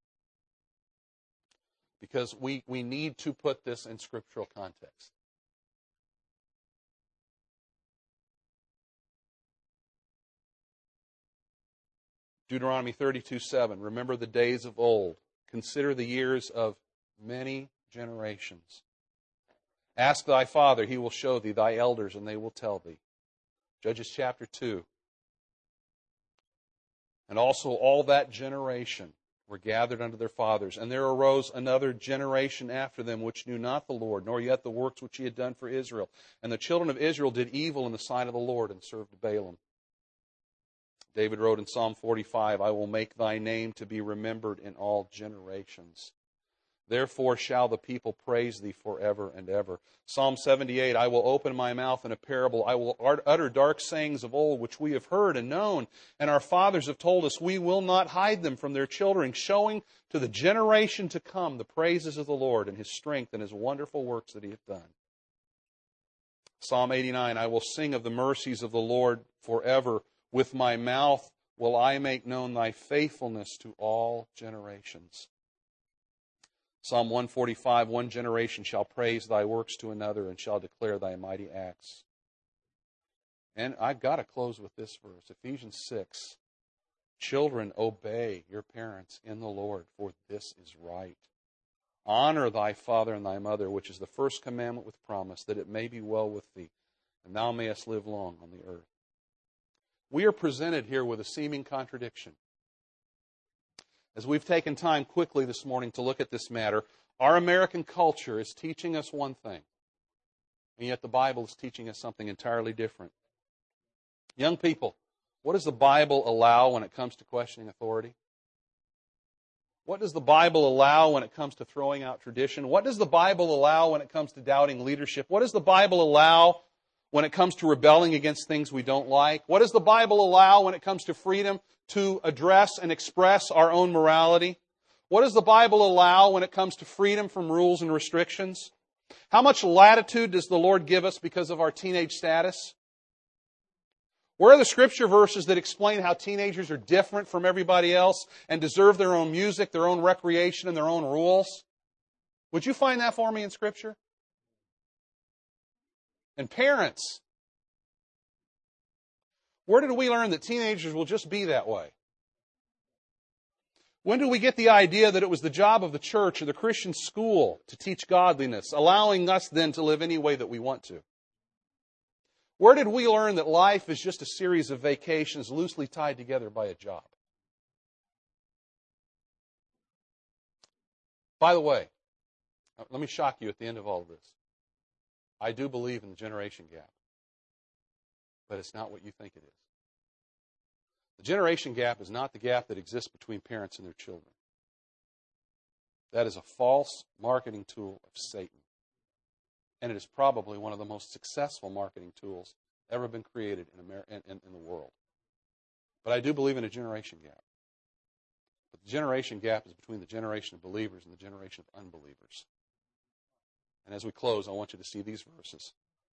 Because we, we need to put this in scriptural context. Deuteronomy thirty-two seven, remember the days of old. Consider the years of many generations. Ask thy father, he will show thee, thy elders, and they will tell thee. Judges chapter two. And also all that generation were gathered unto their fathers. And there arose another generation after them, which knew not the Lord, nor yet the works which he had done for Israel. And the children of Israel did evil in the sight of the Lord, and served Baalim. David wrote in Psalm forty-five, I will make thy name to be remembered in all generations. Therefore shall the people praise thee forever and ever. Psalm seventy-eight, I will open my mouth in a parable. I will utter dark sayings of old, which we have heard and known, and our fathers have told us. We will not hide them from their children, showing to the generation to come the praises of the Lord and his strength and his wonderful works that he hath done. Psalm eighty-nine, I will sing of the mercies of the Lord forever. With my mouth will I make known thy faithfulness to all generations. Psalm one forty-five, one generation shall praise thy works to another and shall declare thy mighty acts. And I've got to close with this verse, Ephesians six. Children, obey your parents in the Lord, for this is right. Honor thy father and thy mother, which is the first commandment with promise, that it may be well with thee, and thou mayest live long on the earth. We are presented here with a seeming contradiction. As we've taken time quickly this morning to look at this matter, our American culture is teaching us one thing, and yet the Bible is teaching us something entirely different. Young people, what does the Bible allow when it comes to questioning authority? What does the Bible allow when it comes to throwing out tradition? What does the Bible allow when it comes to doubting leadership? What does the Bible allow when it comes to rebelling against things we don't like? What does the Bible allow when it comes to freedom to address and express our own morality? What does the Bible allow when it comes to freedom from rules and restrictions? How much latitude does the Lord give us because of our teenage status? Where are the scripture verses that explain how teenagers are different from everybody else and deserve their own music, their own recreation, and their own rules? Would you find that for me in Scripture? And parents, where did we learn that teenagers will just be that way? When did we get the idea that it was the job of the church or the Christian school to teach godliness, allowing us then to live any way that we want to? Where did we learn that life is just a series of vacations loosely tied together by a job? By the way, let me shock you at the end of all of this. I do believe in the generation gap, but it's not what you think it is. The generation gap is not the gap that exists between parents and their children. That is a false marketing tool of Satan. And it is probably one of the most successful marketing tools ever been created in, America, in, in, in the world. But I do believe in a generation gap. But the generation gap is between the generation of believers and the generation of unbelievers. And as we close, I want you to see these verses.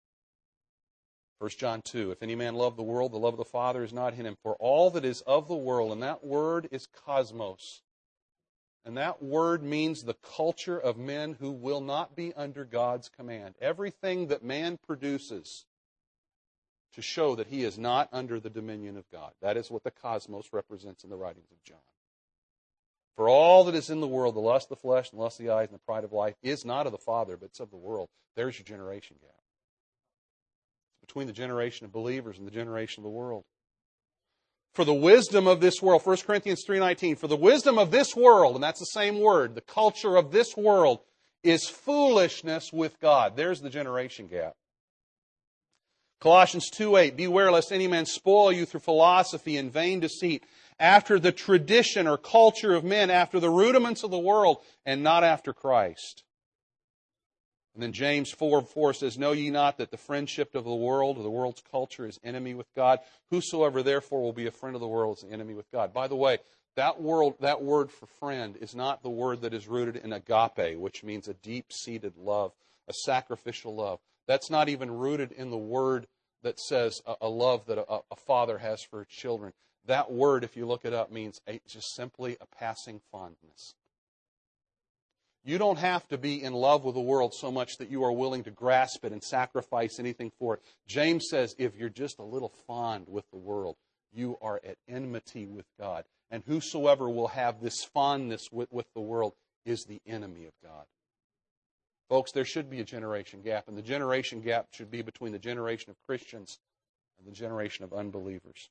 First John two, if any man love the world, the love of the Father is not in him. For all that is of the world, and that word is cosmos. And that word means the culture of men who will not be under God's command. Everything that man produces to show that he is not under the dominion of God. That is what the cosmos represents in the writings of John. For all that is in the world, the lust of the flesh, and the lust of the eyes, and the pride of life, is not of the Father, but it's of the world. There's your generation gap. It's between the generation of believers and the generation of the world. For the wisdom of this world, First Corinthians three nineteen, for the wisdom of this world, and that's the same word, the culture of this world, is foolishness with God. There's the generation gap. Colossians two eight, beware lest any man spoil you through philosophy and vain deceit, after the tradition or culture of men, after the rudiments of the world, and not after Christ. And then James four four says, know ye not that the friendship of the world, or the world's culture, is enemy with God? Whosoever therefore will be a friend of the world is an enemy with God. By the way, that world, that word for friend is not the word that is rooted in agape, which means a deep-seated love, a sacrificial love. That's not even rooted in the word that says a, a love that a, a father has for his children. That word, if you look it up, means a, just simply a passing fondness. You don't have to be in love with the world so much that you are willing to grasp it and sacrifice anything for it. James says if you're just a little fond with the world, you are at enmity with God. And whosoever will have this fondness with, with the world is the enemy of God. Folks, there should be a generation gap, and the generation gap should be between the generation of Christians and the generation of unbelievers.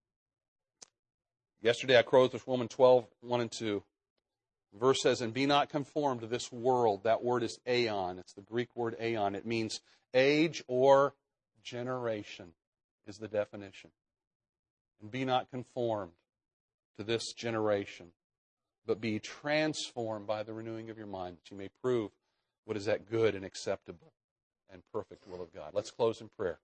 Yesterday I quoted this woman twelve, one and two. The verse says, and be not conformed to this world. That word is aeon. It's the Greek word aeon. It means age or generation is the definition. And be not conformed to this generation, but be transformed by the renewing of your mind, that you may prove what is that good and acceptable and perfect will of God. Let's close in prayer.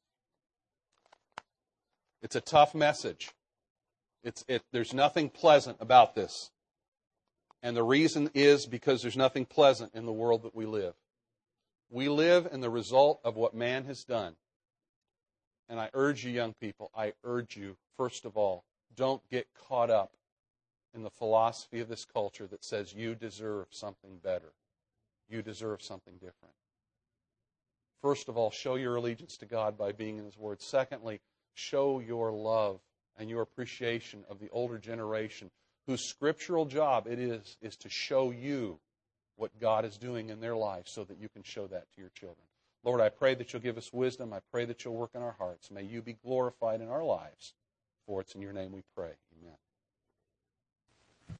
It's a tough message. It's, it, there's nothing pleasant about this. And the reason is because there's nothing pleasant in the world that we live. We live in the result of what man has done. And I urge you, young people, I urge you, first of all, don't get caught up in the philosophy of this culture that says you deserve something better. You deserve something different. First of all, show your allegiance to God by being in His Word. Secondly, show your love and your appreciation of the older generation whose scriptural job it is, is to show you what God is doing in their life so that you can show that to your children. Lord, I pray that you'll give us wisdom. I pray that you'll work in our hearts. May you be glorified in our lives. For it's in your name we pray.